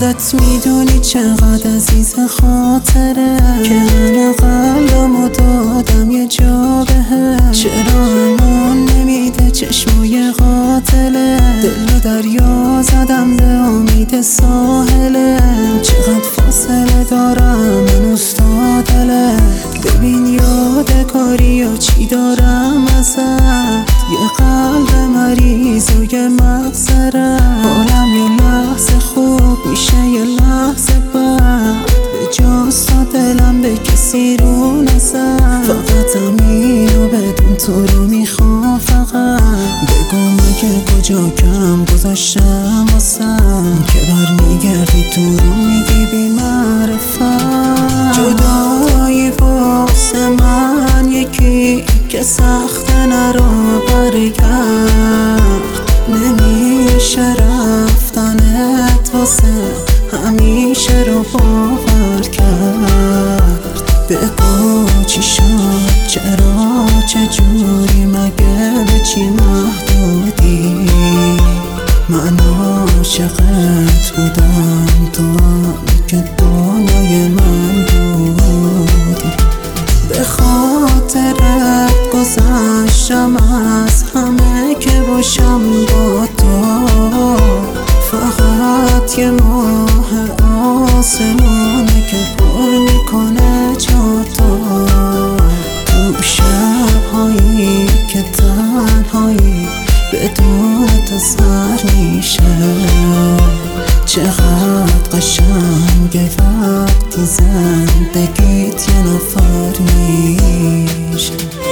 خودت میدونی چقدر عزیز خاطره که همه قلبمو دادم یه جا بهت. چرا همون نمیده چشمای قاتله، دل و دریا زدم به امید ساحله. چقدر فاصله دارم من استادله، ببین یادگاری و چی دارم ازت. یه قلب مریض و یه مغزره، حالم یه لحظه خوب میشه یه لحظه بد. به جاست تا دلم به کسی رو نزد، فقط همین رو بدون تو رو میخوام. فقط بگو مگه کجا کم گذاشتم واسم که برمیگردی تو رو میگی بی معرفت. جدایی واسه من یکی که سخته نرو برگرد، نمیشه رفتنت واسه همیشه رو باور کرد. بگو چی شد چرا چجوری مگه به چی محدودی؟ من عاشقت بودم تو هم که دنیای من بودی. به خاطرت گذشتم از همه که باشم با تو، فقط یه ماه آسمونه که پر میکنه جا تو. تو شبهایی که تنهایی بدون تو سر میشه، چقدر قشنگه وقتی زندگیت یه نفر میشه.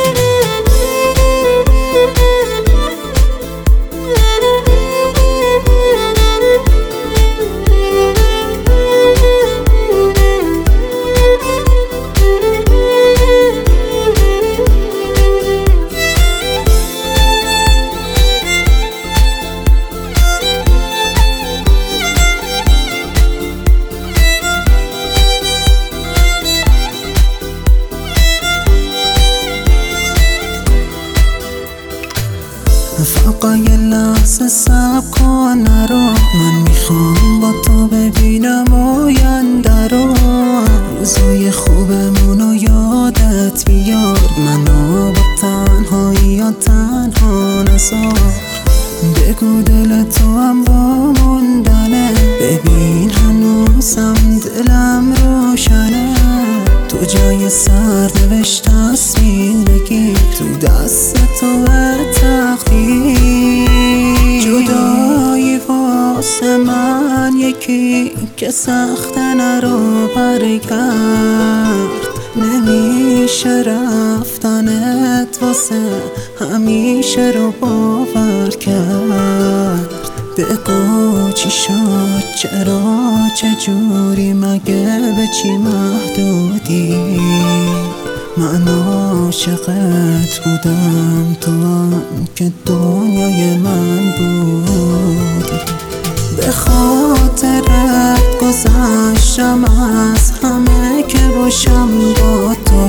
فقط یه لحظه صبر کن نرو، من میخوام با تو ببینم آینده رو. روزای خوبمونو یادت بیار، منو با تنهایی یا تنها نذار. بگو دل تو هم با موندنه، ببین هنوزم دلم روشنه. تو جای سرنوشت تصمیم بگیر، تو دست تو تقدیر. جدایی واسه من یکی که سخته نرو برگرد، نمیشه رفتنت واسه همیشه رو باور کرد. بگو چی شد چرا چجوری مگه به چی محدودی؟ من عاشقت بودم تو هم که دنیای من بودی. به خاطرت گذشتم از همه که باشم با تو،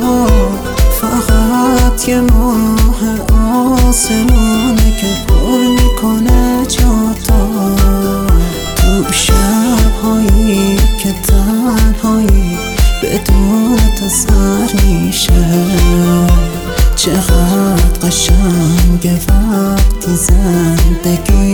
فقط یه ماه آسمونه که پر میکنه جا تو. تو شبهایی که تنهایی بدون تو سر میشه، چقدر قشنگه وقتی زندگی